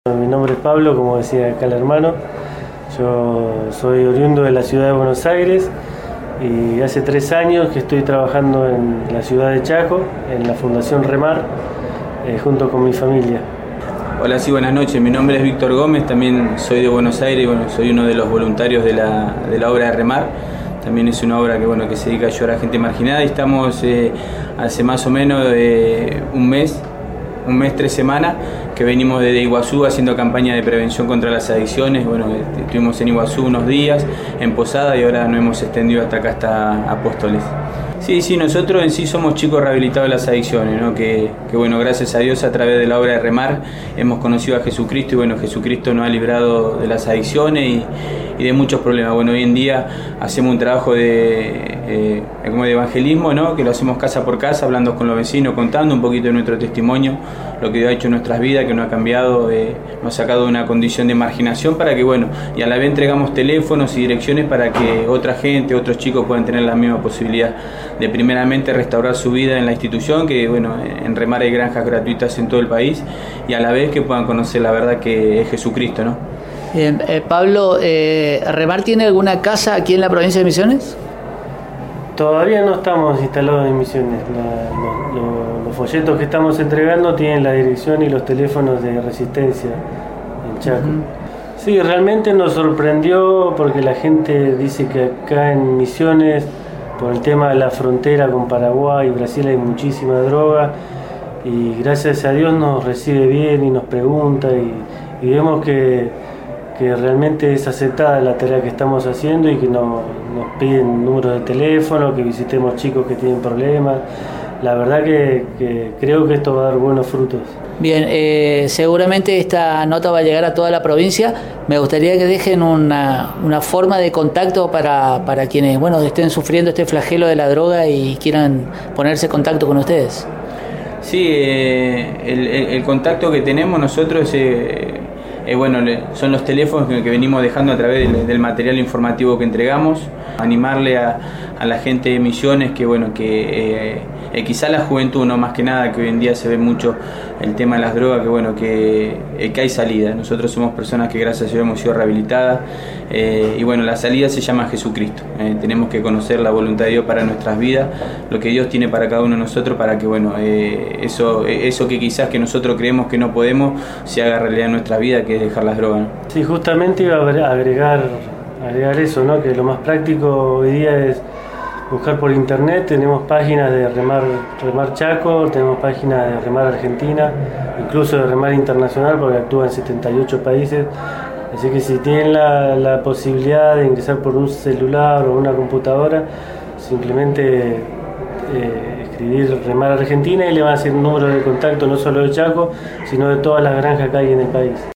Mi nombre es Pablo, como decía acá el hermano. Yo soy oriundo de la ciudad de Buenos Aires y hace 3 años que estoy trabajando en la ciudad de Chaco, en la Fundación Remar, junto con mi familia. Hola, sí, buenas noches. Mi nombre es Víctor Gómez, también soy de Buenos Aires y bueno, soy uno de los voluntarios de la obra de Remar. También es una obra que se dedica a ayudar a gente marginada y estamos hace más o menos un mes, 3 semanas, que venimos desde Iguazú haciendo campaña de prevención contra las adicciones. Bueno, estuvimos en Iguazú unos días, en Posada, y ahora nos hemos extendido hasta acá, hasta Apóstoles. Sí, nosotros en sí somos chicos rehabilitados de las adicciones, ¿no? Que bueno, gracias a Dios, a través de la obra de Remar hemos conocido a Jesucristo y bueno, Jesucristo nos ha librado de las adicciones y de muchos problemas. Bueno, hoy en día hacemos un trabajo de evangelismo, ¿no? Que lo hacemos casa por casa, hablando con los vecinos, contando un poquito de nuestro testimonio, lo que Dios ha hecho en nuestras vidas, que nos ha cambiado, nos ha sacado de una condición de marginación para que, bueno, y a la vez entregamos teléfonos y direcciones para que otra gente, otros chicos puedan tener la misma posibilidad de primeramente restaurar su vida en la institución, que bueno, en Remar hay granjas gratuitas en todo el país, y a la vez que puedan conocer la verdad que es Jesucristo, ¿no? Pablo, ¿Remar tiene alguna casa aquí en la provincia de Misiones? Todavía no estamos instalados en Misiones. Los folletos que estamos entregando tienen la dirección y los teléfonos de Resistencia en Chaco. Sí, realmente nos sorprendió porque la gente dice que acá en Misiones, por el tema de la frontera con Paraguay y Brasil, hay muchísima droga, y gracias a Dios nos recibe bien y nos pregunta y vemos que realmente es aceptada la tarea que estamos haciendo y que nos piden números de teléfono, que visitemos chicos que tienen problemas. La verdad que creo que esto va a dar buenos frutos. Bien, seguramente esta nota va a llegar a toda la provincia. Me gustaría que dejen una forma de contacto para quienes estén sufriendo este flagelo de la droga y quieran ponerse en contacto con ustedes. Sí, el contacto que tenemos nosotros son los teléfonos que venimos dejando a través del material informativo que entregamos. Animarle a la gente de Misiones que quizá la juventud, no más que nada, que hoy en día se ve mucho el tema de las drogas, que hay salida. Nosotros somos personas que gracias a Dios hemos sido rehabilitadas y bueno, la salida se llama Jesucristo. Tenemos que conocer la voluntad de Dios para nuestras vidas, lo que Dios tiene para cada uno de nosotros, para que eso que quizás que nosotros creemos que no podemos se haga realidad en nuestra vida, que es dejar las drogas, ¿no? Sí, justamente iba a agregar eso, ¿no? Que lo más práctico hoy día es buscar por internet. Tenemos páginas de Remar Chaco, tenemos páginas de Remar Argentina, incluso de Remar Internacional, porque actúa en 78 países. Así que si tienen la posibilidad de ingresar por un celular o una computadora, simplemente escribir Remar Argentina y le van a hacer un número de contacto no solo de Chaco, sino de todas las granjas que hay en el país.